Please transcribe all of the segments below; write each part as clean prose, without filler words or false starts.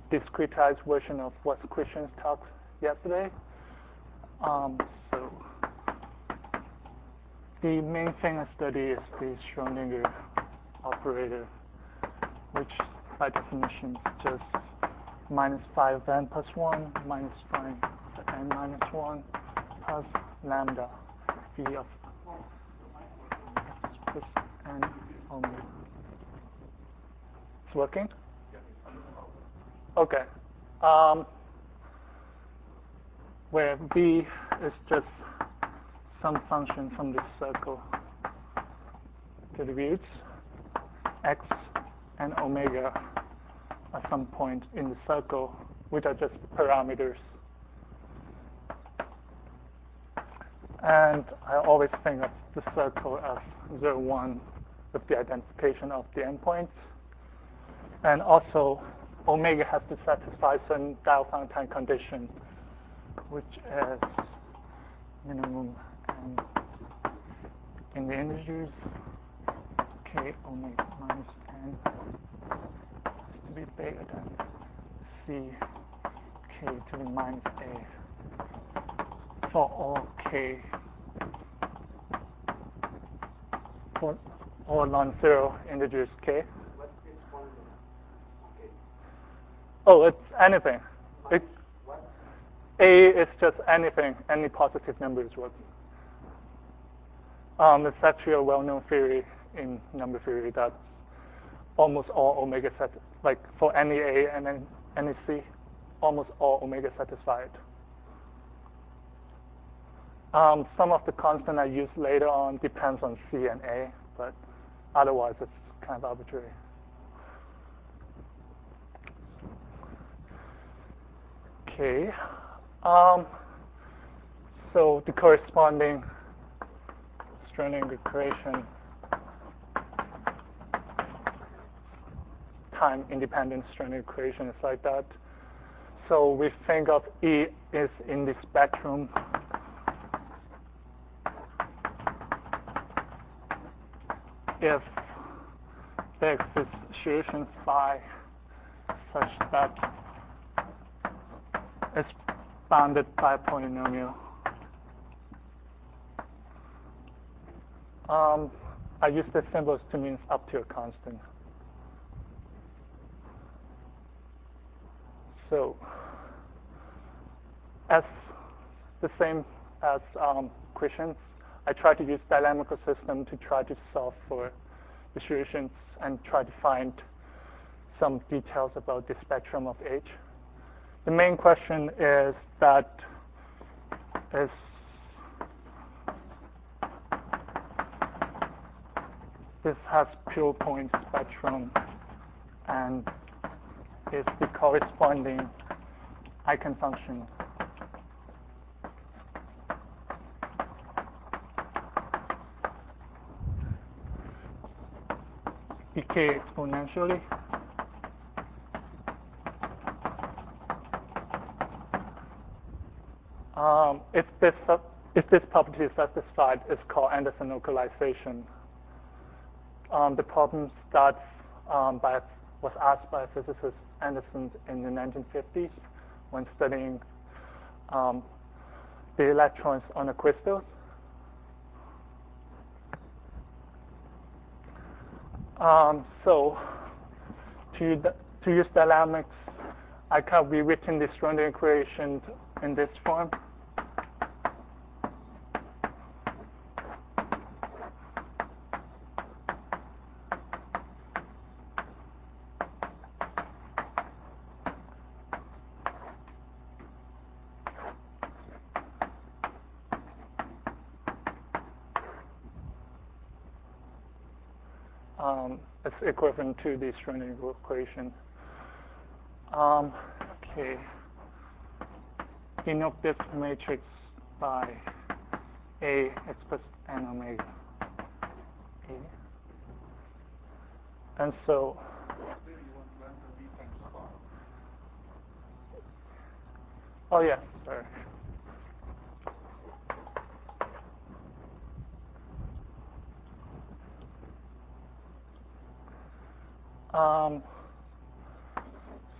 discretized version of what Christian talked yesterday. So the main thing I study is the Schrodinger operator, which by definition is just minus phi of n plus 1 minus phi of n minus 1 plus lambda v of x plus n omega. It's working? Okay. Where v is just some function from this circle to the roots, x and omega at some point in the circle, which are just parameters. And I always think of the circle as 0, 1 with the identification of the endpoints. And also, omega has to satisfy certain Diophantine condition, which is minimum n in the integers, k omega minus n has to be bigger than c k to the minus a for all k, for all non-zero integers k. Oh, it's anything. A is just anything, any positive number is working. It's actually a well-known theory in number theory that almost all omega set, like for any A and then any C, almost all omega satisfied. Some of the constant I use later on depends on C and A, but otherwise it's kind of arbitrary. Okay. So the corresponding Schrodinger equation, time-independent Schrodinger equation is like that. So we think of E is in the spectrum if there exists solution phi such that it's bounded by a polynomial. I use the symbols to mean up to a constant. So as the same as Christian's, I try to use dynamical system to try to solve for the solutions and try to find some details about the spectrum of H. The main question is that this has pure point spectrum and is the corresponding eigenfunction. Decay exponentially. If this property is satisfied, it's called Anderson localization. The problem starts was asked by physicist Anderson in the 1950s when studying the electrons on a crystal. So to use dynamics, I can rewritten the Schrodinger equation in this form. It's equivalent to the Schrodinger equation. Okay. Denote this matrix by A x plus n omega. A. And so oh yeah, sorry.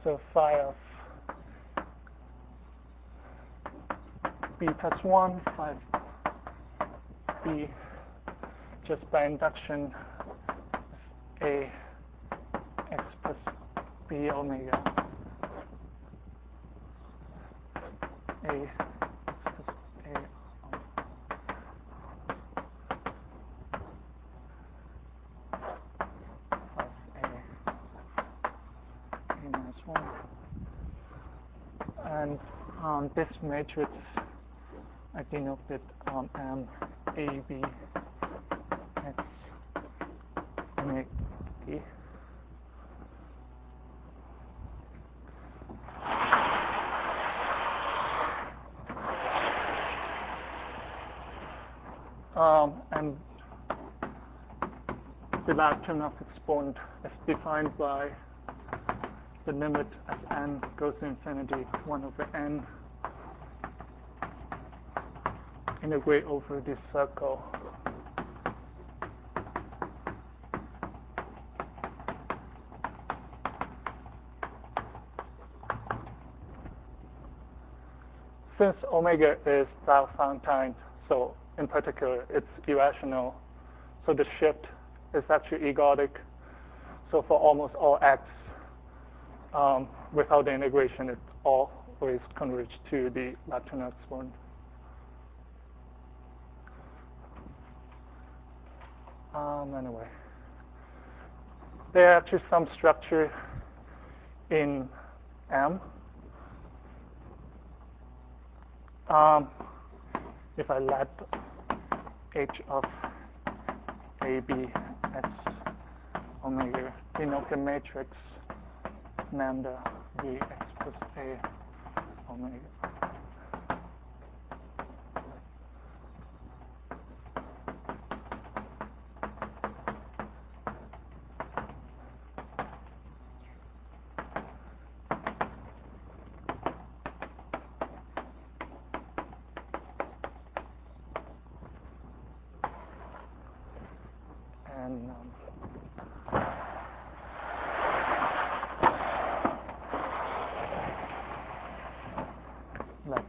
So phi of b plus 1, phi b, just by induction, a x plus b omega, a x plus a plus a minus 1. And this matrix I denoted M A B X omega E. And the Lyapunov exponent is defined by the limit as n goes to infinity, 1 over n, integrate over this circle. Since omega is Diophantine, so in particular it's irrational, so the shift is actually ergodic. So for almost all x, without the integration, it always converges to the Lyapunov exponent. Anyway, there are actually some structure in M. If I let h of a, b, x, omega denote the matrix lambda v x plus a omega. And let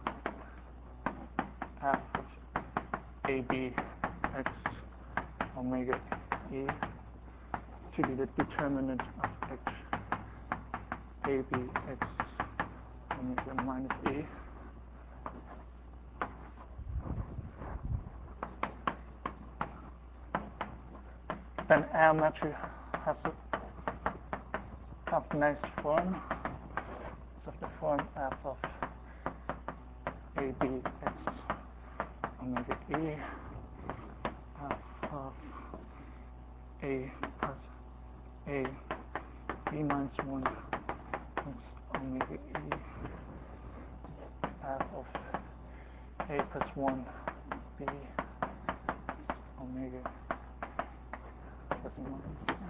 f of a, b, x, omega e to be the determinant of h, a, b, x, omega minus e. Then M actually has a kind of nice form. So the form f of a, b, x, omega e, f of a plus a, b minus 1, x, omega e, f of a plus 1, b, omega plus 1.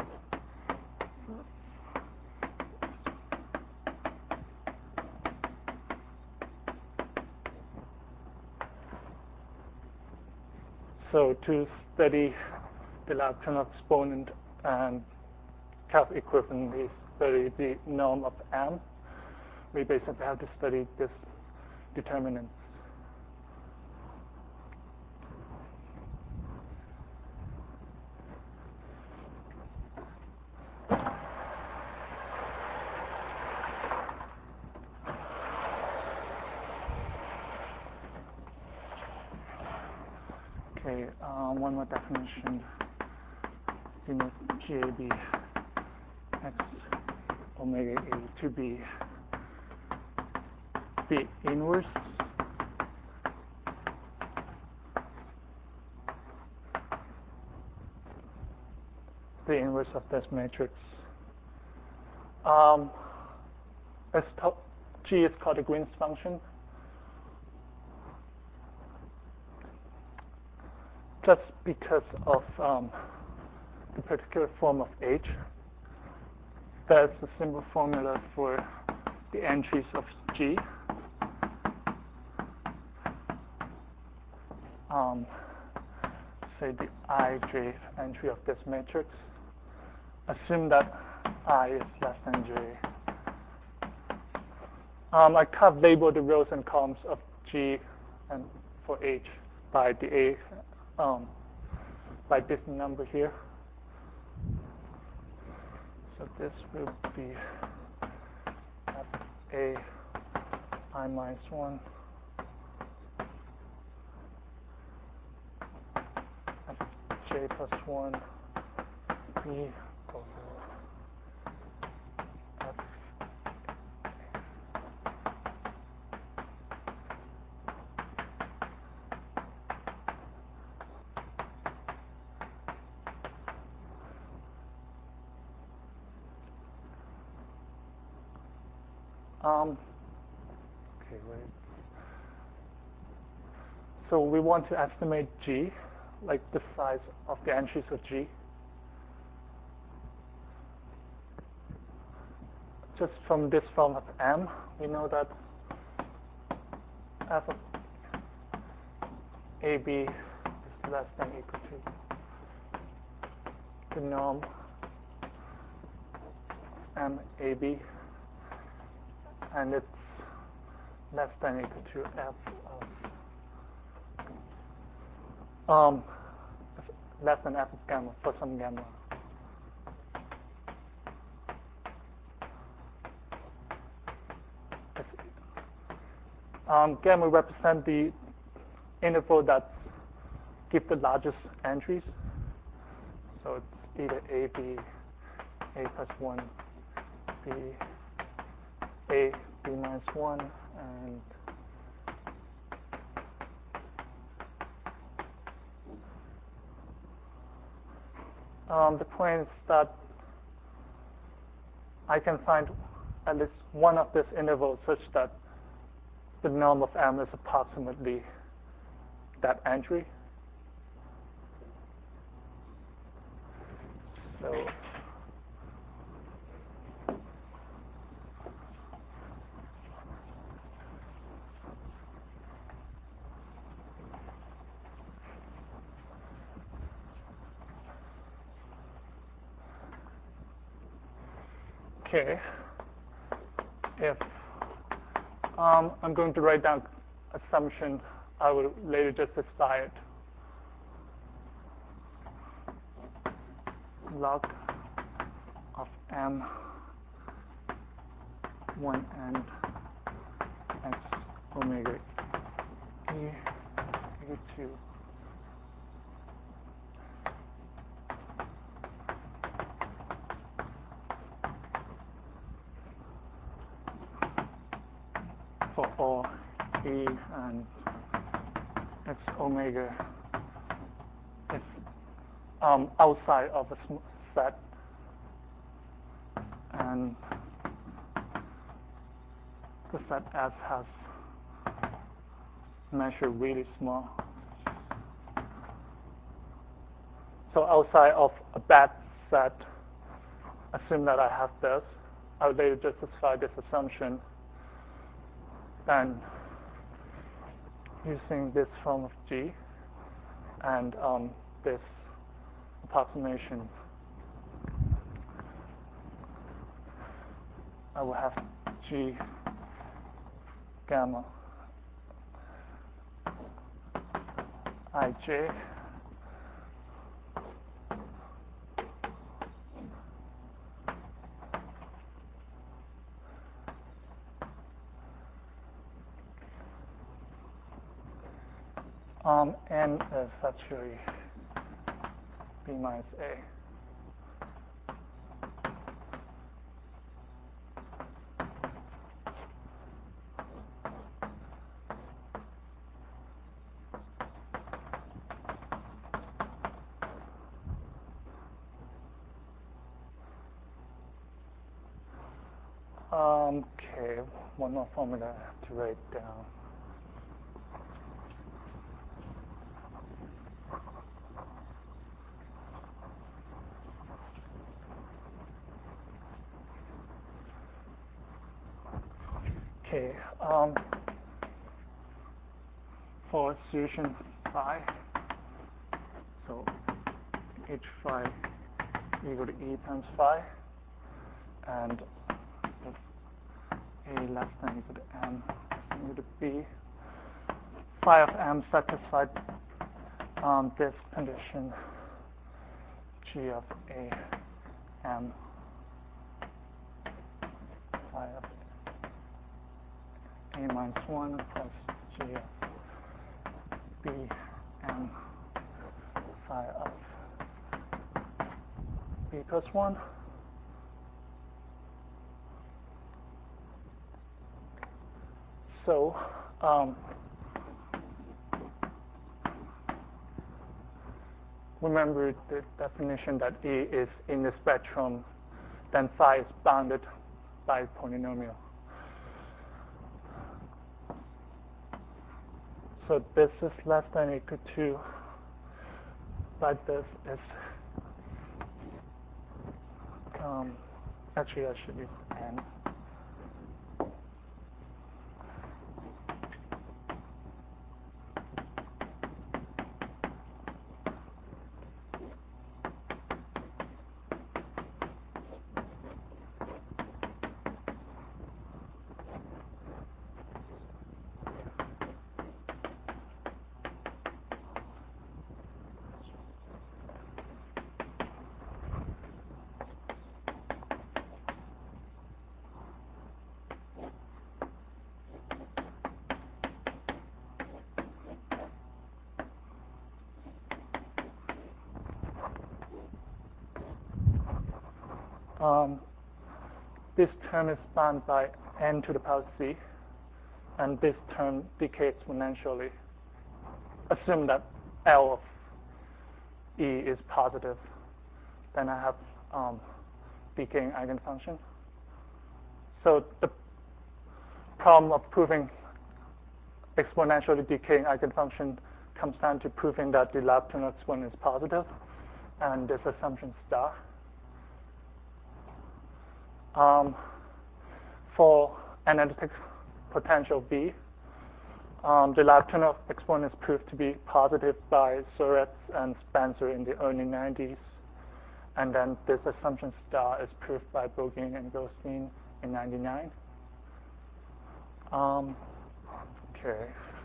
So to study the Lyapunov exponent and Kerr equivalently study the norm of M, we basically have to study this determinant. Okay, one more definition. Denote GAB x omega a to be the inverse of this matrix. G is called the Green's function. Just because of the particular form of H, there's a simple formula for the entries of G. Say the ij entry of this matrix. Assume that I is less than j. I have labeled the rows and columns of G and for H by the by this number here. So this will be A I minus 1 J plus 1 B over F. Okay, wait. So we want to estimate G, like the size of the entries of G. Just from this form of M, we know that f of AB is less than or equal to the norm MAB, and it's less than or equal to f of less than f of gamma for some gamma. Gamma represent the interval that give the largest entries. So it's either A, B, A plus 1, B, A, B minus 1, and the point is that I can find at least one of these intervals such that the norm of M is approximately that entry. So okay, if I'm going to write down assumption, I will later justify it. Log of M 1 and X omega E equal to for all E and X omega is outside of a set, and the set S has measure really small. So outside of a bad set, assume that I have this. I will later justify this assumption. Then using this form of G and this approximation, I will have G gamma ij n is actually B minus A. Okay, one more formula I have to write down. Okay, for solution phi, so H phi equal to E times phi, and A less than or equal to M less than or equal to B. Phi of M satisfied this condition, G of A M phi of A minus 1 plus G of B M phi of B plus 1. So remember the definition that E is in the spectrum, then phi is bounded by polynomial. So this is less than or equal to, but this is, actually I should use N. This term is bound by n to the power c, and this term decays exponentially. Assume that L of E is positive, then I have decaying eigenfunction. So the problem of proving exponentially decaying eigenfunction comes down to proving that the Lyapunov exponent is positive, and this assumption star. For analytic potential B, the Lyapunov exponent is proved to be positive by Soretz and Spencer in the early 90s, and then this assumption star is proved by Bogin and Goldstein in 99. Okay.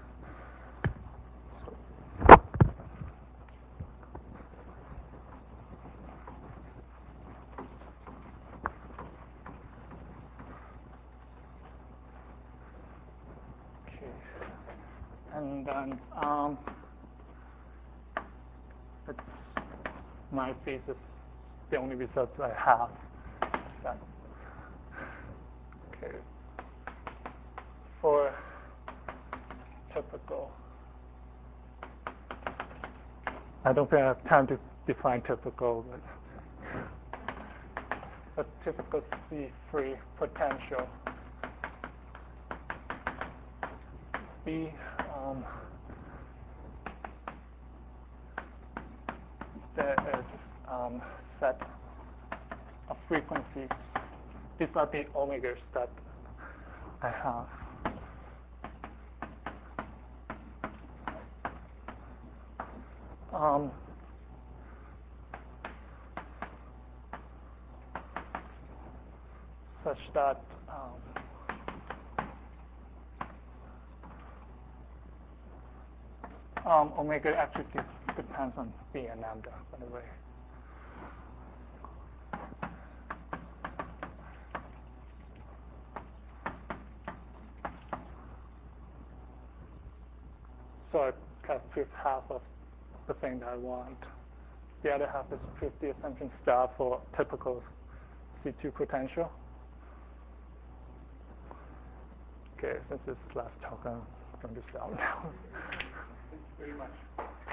And then it's my thesis, the only results I have. That, okay. For typical, I don't think I have time to define typical, but a typical C-free potential B. There is set of frequencies. These are the omegas that I have. Such that omega actually depends on B and lambda, by the way. So I have proved half of the thing that I want. The other half is prove the assumption star for typical C2 potential. Okay, since this is the last talk, I'm going to stop now. Thank you very much.